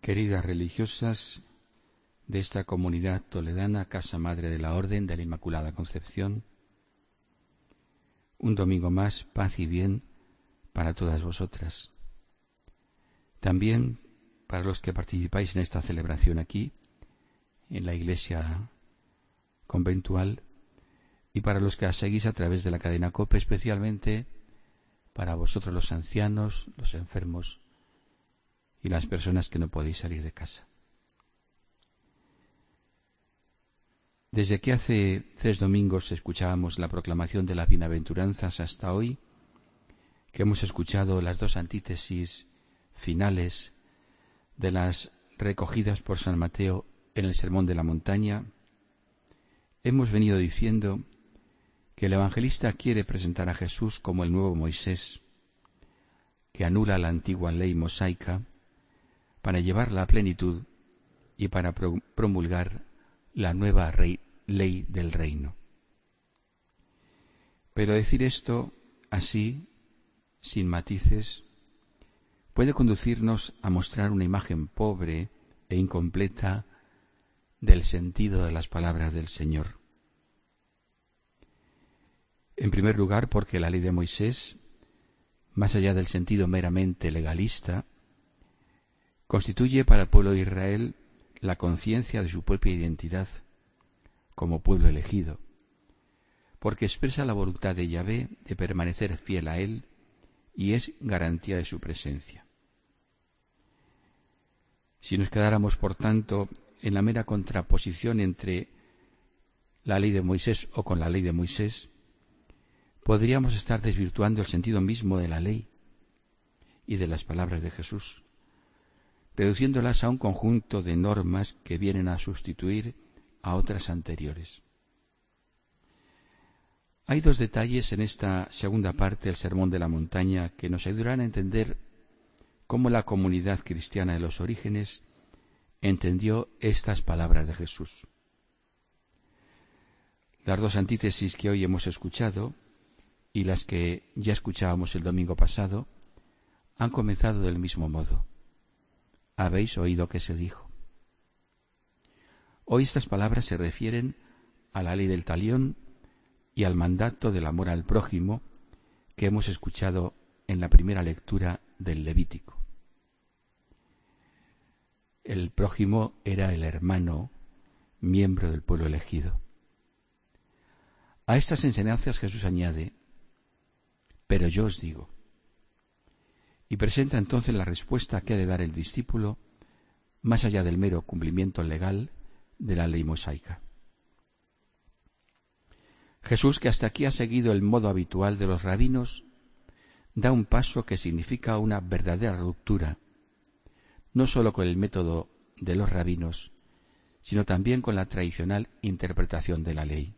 Queridas religiosas de esta comunidad toledana, Casa Madre de la Orden de la Inmaculada Concepción, un domingo más, paz y bien para todas vosotras. También para los que participáis en esta celebración aquí, en la iglesia conventual, y para los que la seguís a través de la cadena COPE, especialmente para vosotros los ancianos, los enfermos y las personas que no podéis salir de casa. Desde que hace 3 domingos escuchábamos la proclamación de las bienaventuranzas hasta hoy, que hemos escuchado las 2 antítesis finales de las recogidas por San Mateo en el Sermón de la Montaña, hemos venido diciendo que el evangelista quiere presentar a Jesús como el nuevo Moisés, que anula la antigua ley mosaica para llevarla a plenitud y para promulgar la nueva ley del reino. Pero decir esto así, sin matices, puede conducirnos a mostrar una imagen pobre e incompleta del sentido de las palabras del Señor. En primer lugar, porque la ley de Moisés, más allá del sentido meramente legalista, constituye para el pueblo de Israel la conciencia de su propia identidad como pueblo elegido, porque expresa la voluntad de Yahvé de permanecer fiel a Él y es garantía de su presencia. Si nos quedáramos, por tanto, en la mera contraposición entre la ley de Moisés o con la ley de Moisés, podríamos estar desvirtuando el sentido mismo de la ley y de las palabras de Jesús, reduciéndolas a un conjunto de normas que vienen a sustituir a otras anteriores. Hay 2 detalles en esta segunda parte del Sermón de la Montaña que nos ayudarán a entender cómo la comunidad cristiana de los orígenes entendió estas palabras de Jesús. Las 2 antítesis que hoy hemos escuchado y las que ya escuchábamos el domingo pasado han comenzado del mismo modo. ¿Habéis oído que se dijo? Hoy estas palabras se refieren a la ley del talión y al mandato del amor al prójimo que hemos escuchado en la primera lectura del Levítico. El prójimo era el hermano, miembro del pueblo elegido. A estas enseñanzas Jesús añade: pero yo os digo, y presenta entonces la respuesta que ha de dar el discípulo más allá del mero cumplimiento legal de la ley mosaica. Jesús, que hasta aquí ha seguido el modo habitual de los rabinos, da un paso que significa una verdadera ruptura, no sólo con el método de los rabinos, sino también con la tradicional interpretación de la ley.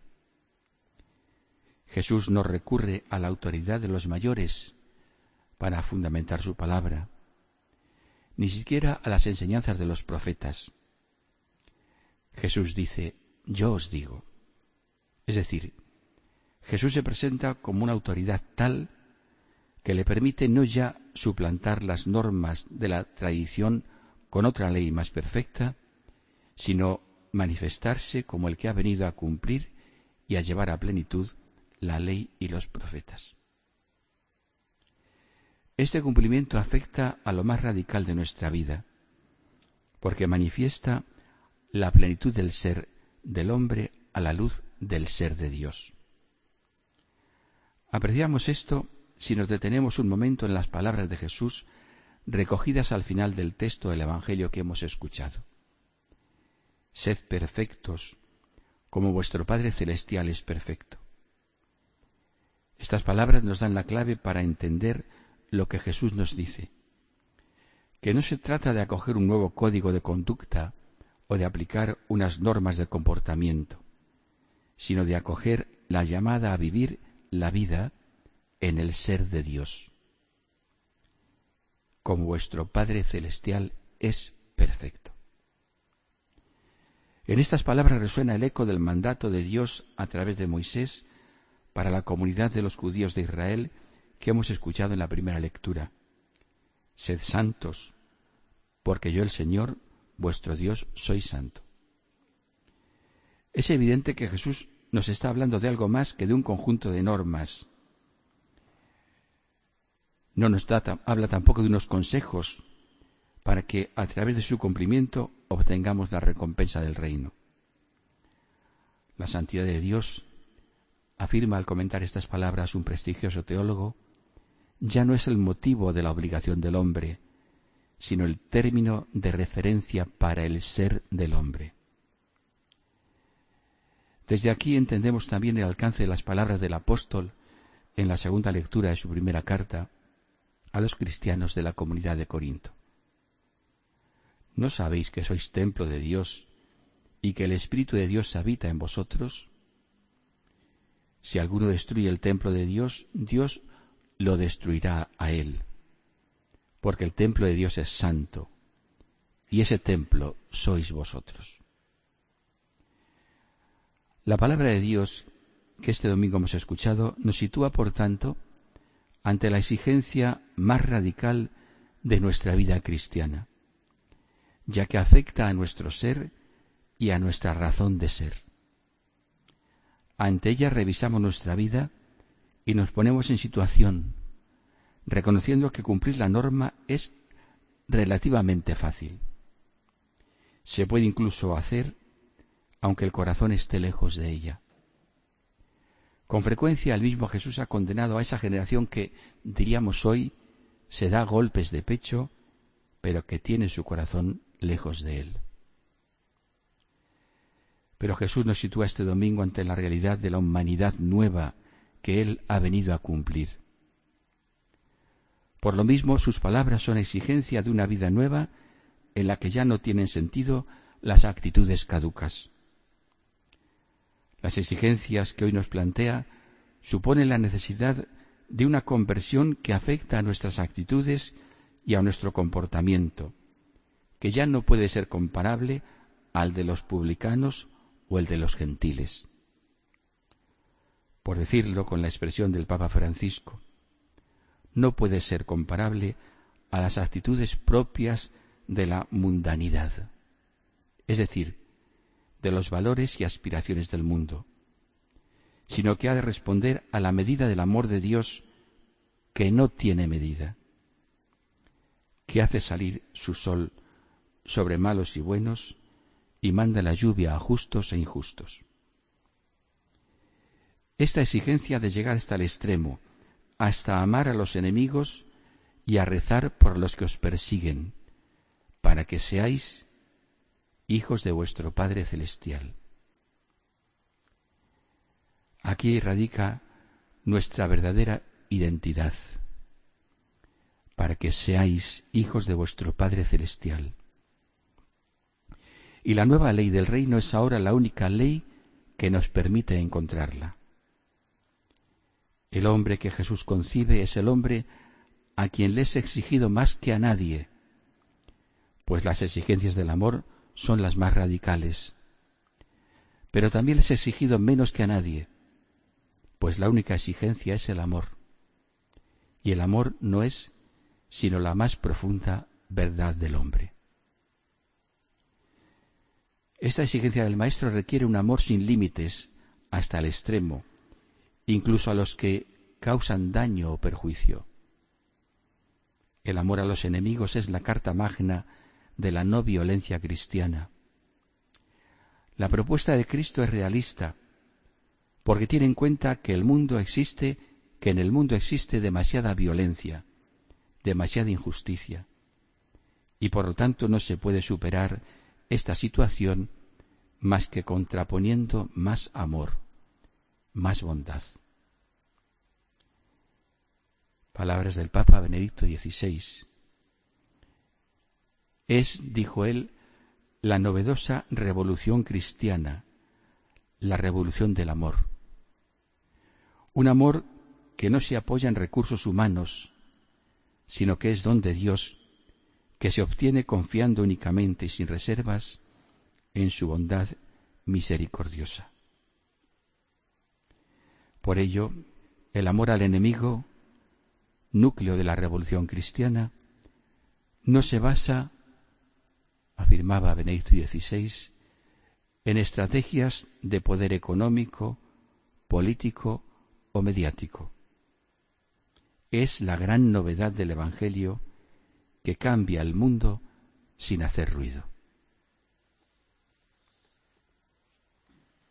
Jesús no recurre a la autoridad de los mayores para fundamentar su palabra, ni siquiera a las enseñanzas de los profetas. Jesús dice: yo os digo. Es decir, Jesús se presenta como una autoridad tal que le permite no ya suplantar las normas de la tradición con otra ley más perfecta, sino manifestarse como el que ha venido a cumplir y a llevar a plenitud la ley y los profetas. Este cumplimiento afecta a lo más radical de nuestra vida, porque manifiesta la plenitud del ser del hombre a la luz del ser de Dios. Apreciamos esto si nos detenemos un momento en las palabras de Jesús recogidas al final del texto del Evangelio que hemos escuchado. Sed perfectos, como vuestro Padre Celestial es perfecto. Estas palabras nos dan la clave para entender lo que Jesús nos dice, que no se trata de acoger un nuevo código de conducta o de aplicar unas normas de comportamiento, sino de acoger la llamada a vivir la vida en el ser de Dios. Como vuestro Padre Celestial es perfecto. En estas palabras resuena el eco del mandato de Dios a través de Moisés para la comunidad de los judíos de Israel que hemos escuchado en la primera lectura. Sed santos, porque yo el Señor, vuestro Dios, soy santo. Es evidente que Jesús nos está hablando de algo más que de un conjunto de normas. No nos habla tampoco de unos consejos para que a través de su cumplimiento obtengamos la recompensa del reino. La santidad de Dios, afirma al comentar estas palabras un prestigioso teólogo, ya no es el motivo de la obligación del hombre, sino el término de referencia para el ser del hombre. Desde aquí entendemos también el alcance de las palabras del apóstol en la segunda lectura de su primera carta a los cristianos de la comunidad de Corinto. ¿No sabéis que sois templo de Dios y que el Espíritu de Dios habita en vosotros? Si alguno destruye el templo de Dios, Dios lo destruirá a él, porque el templo de Dios es santo, y ese templo sois vosotros. La palabra de Dios que este domingo hemos escuchado nos sitúa, por tanto, ante la exigencia más radical de nuestra vida cristiana, ya que afecta a nuestro ser y a nuestra razón de ser. Ante ella revisamos nuestra vida y nos ponemos en situación, reconociendo que cumplir la norma es relativamente fácil. Se puede incluso hacer aunque el corazón esté lejos de ella. Con frecuencia el mismo Jesús ha condenado a esa generación que, diríamos hoy, se da golpes de pecho, pero que tiene su corazón lejos de él. Pero Jesús nos sitúa este domingo ante la realidad de la humanidad nueva que Él ha venido a cumplir. Por lo mismo, sus palabras son exigencia de una vida nueva en la que ya no tienen sentido las actitudes caducas. Las exigencias que hoy nos plantea suponen la necesidad de una conversión que afecta a nuestras actitudes y a nuestro comportamiento, que ya no puede ser comparable al de los publicanos o el de los gentiles. Por decirlo con la expresión del Papa Francisco, no puede ser comparable a las actitudes propias de la mundanidad, es decir, de los valores y aspiraciones del mundo, sino que ha de responder a la medida del amor de Dios que no tiene medida, que hace salir su sol sobre malos y buenos y manda la lluvia a justos e injustos. Esta exigencia de llegar hasta el extremo, hasta amar a los enemigos y a rezar por los que os persiguen, para que seáis hijos de vuestro Padre Celestial. Aquí radica nuestra verdadera identidad, para que seáis hijos de vuestro Padre Celestial. Y la nueva ley del reino es ahora la única ley que nos permite encontrarla. El hombre que Jesús concibe es el hombre a quien le es exigido más que a nadie, pues las exigencias del amor son las más radicales. Pero también le es exigido menos que a nadie, pues la única exigencia es el amor. Y el amor no es sino la más profunda verdad del hombre. Esta exigencia del Maestro requiere un amor sin límites hasta el extremo, incluso a los que causan daño o perjuicio. El amor a los enemigos es la carta magna de la no violencia cristiana. La propuesta de Cristo es realista, porque tiene en cuenta que en el mundo existe demasiada violencia, demasiada injusticia, y por lo tanto no se puede superar esta situación más que contraponiendo más amor, más bondad. Palabras del Papa Benedicto XVI. Es, dijo él, la novedosa revolución cristiana, la revolución del amor. Un amor que no se apoya en recursos humanos, sino que es don de Dios, que se obtiene confiando únicamente y sin reservas en su bondad misericordiosa. Por ello, el amor al enemigo, núcleo de la revolución cristiana, no se basa afirmaba Benedicto XVI, en estrategias de poder económico, político o mediático. Es la gran novedad del Evangelio que cambia el mundo sin hacer ruido.